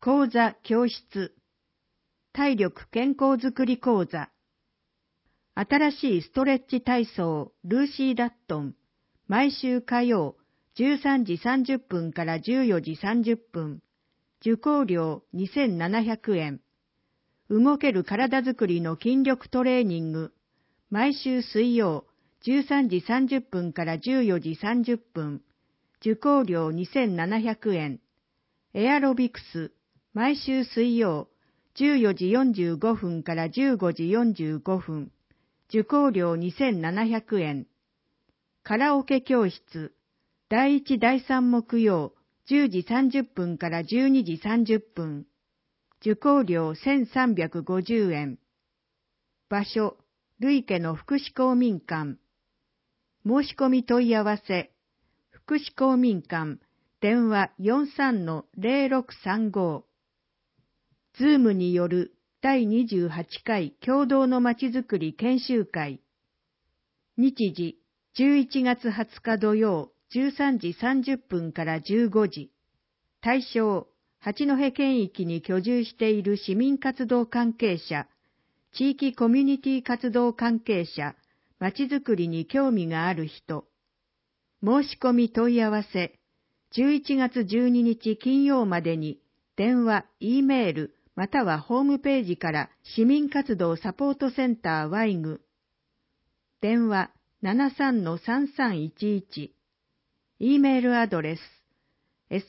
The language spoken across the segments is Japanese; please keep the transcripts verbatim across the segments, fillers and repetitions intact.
講座教室。体力健康づくり講座。新しいストレッチ体操ルーシー・ダットン。毎週火曜じゅうさんじさんじゅっぷんからじゅうよじさんじゅっぷん。受講料にせんななひゃくえん。動ける体づくりの筋力トレーニング。毎週水曜じゅうさんじさんじゅっぷんからじゅうよじさんじゅっぷん。受講料にせんななひゃくえん。エアロビクス。毎週水曜じゅうよじよんじゅうごふんからじゅうごじよんじゅうごふん。受講料にせんななひゃくえん。カラオケ教室。だいいちだいさん木曜じゅうじさんじゅっぷんからじゅうにじさんじゅっぷん。受講料せんさんびゃくごじゅうえん。場所、類家の福祉公民館。申し込み問い合わせ。福祉公民館、電話 よんさんのぜろろくさんご。ズームによるだいにじゅうはちかい共同のまちづくり研修会。日時、じゅういちがつはつか土曜、じゅうさんじさんじゅっぷんからじゅうごじ。対象、八戸県域に居住している市民活動関係者、地域コミュニティ活動関係者、まちづくりに興味がある人。申し込み問い合わせ、じゅういちがつじゅうににち金曜までに、電話、Eメール、またはホームページから市民活動サポートセンターワイグ。電話 ななさんのさんさんいちいち。Eメールアドレス、support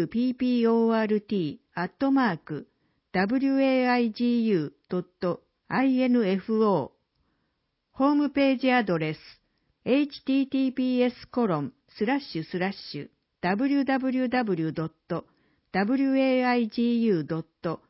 アットマーク waigu ドット info。ホームページアドレス、https コロンスラッシュスラッシュ www ドット waigu ドット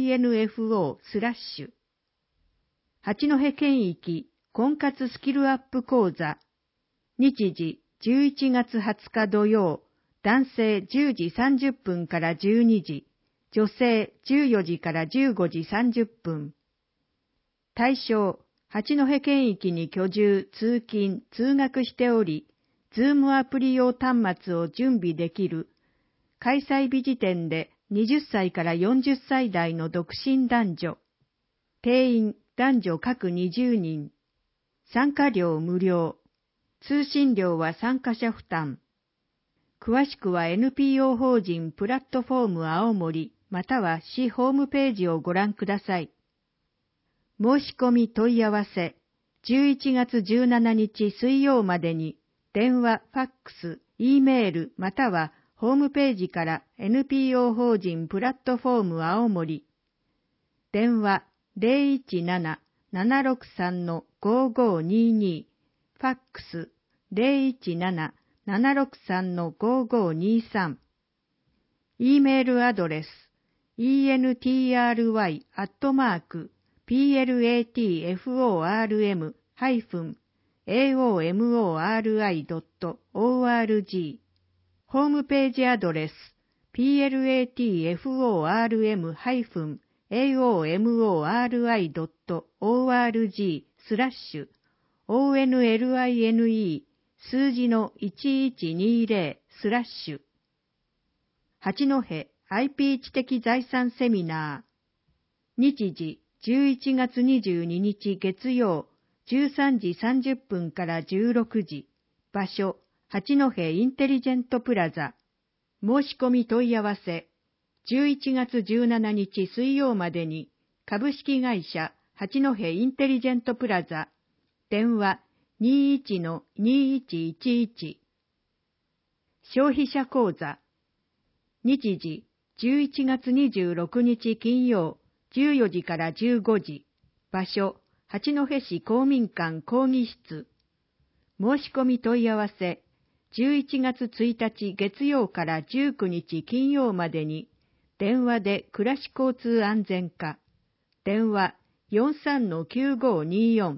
info スラッシュ。八戸県域婚活スキルアップ講座。日時じゅういちがつはつか土曜、男性じゅうじさんじゅっぷんからじゅうにじ、女性じゅうよじからじゅうごじさんじゅっぷん。対象、八戸県域に居住、通勤、通学しており、ズームアプリ用端末を準備できる、開催日時点ではたちからよんじゅっさい代の独身男女。定員、男女各にじゅうにん。参加料無料。通信料は参加者負担。詳しくは エヌピーオー 法人プラットフォーム青森または市ホームページをご覧ください。申し込み問い合わせ、じゅういちがつじゅうしちにち水曜までに、電話、ファックス、Eメールまたはホームページから エヌピーオー 法人プラットフォーム青森。電話ぜろいちなな ななろくさん ごごにに、ファックスぜろいちなな ななろくさん ごごにさん。Eメールアドレス、イーエヌティーアールワイ アットマーク プラットフォーム ハイフン エーオーエムオーアールアイ ドット オーアールジー。ホームページアドレス、プラットフォーム ハイフン エーオーエムオーアールアイ ドット オーアールジー スラッシュ オーエヌエルアイエヌイー 数字のいちいちにぜろスラッシュ。八戸 アイピー 知的財産セミナー。日時じゅういちがつにじゅうににち月曜じゅうさんじさんじゅっぷんからじゅうろくじ。場所、八戸インテリジェントプラザ。申し込み問い合わせ、じゅういちがつじゅうしちにち水曜までに、株式会社八戸インテリジェントプラザ。電話 にいちのにいちいちいち。消費者講座。日時じゅういちがつにじゅうろくにち金曜じゅうよじからじゅうごじ。場所、八戸市公民館講義室。申し込み問い合わせ、じゅういちがつついたち月曜からじゅうくにち金曜までに、電話で暮らし交通安全課。電話 よんさんのきゅうごによん。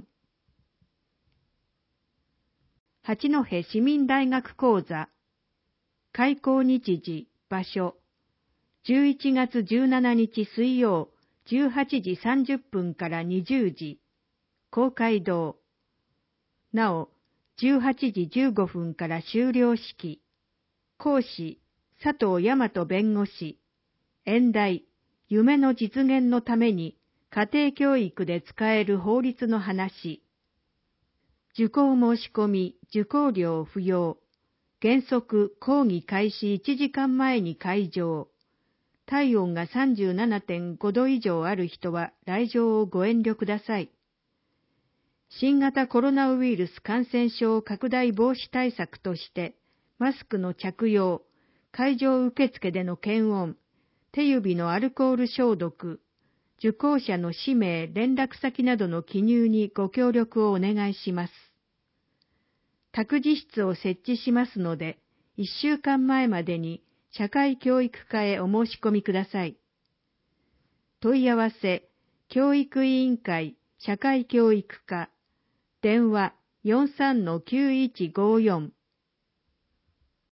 八戸市民大学講座。開講日時、場所。じゅういちがつじゅうしちにち水曜、じゅうはちじさんじゅっぷんからにじゅうじ。公会堂。なお、じゅうはちじじゅうごふんから終了式。講師、佐藤大和弁護士。演題、 夢の実現のために家庭教育で使える法律の話。受講申し込み、受講料不要。原則講義開始いちじかんまえに会場。体温が さんじゅうななてんご 度以上ある人は来場をご遠慮ください。新型コロナウイルス感染症拡大防止対策として、マスクの着用、会場受付での検温、手指のアルコール消毒、受講者の氏名、連絡先などの記入にご協力をお願いします。託児室を設置しますので、いっしゅうかんまえまでに社会教育課へお申し込みください。問い合わせ、教育委員会社会教育課、電話 よんさんのきゅういちごよん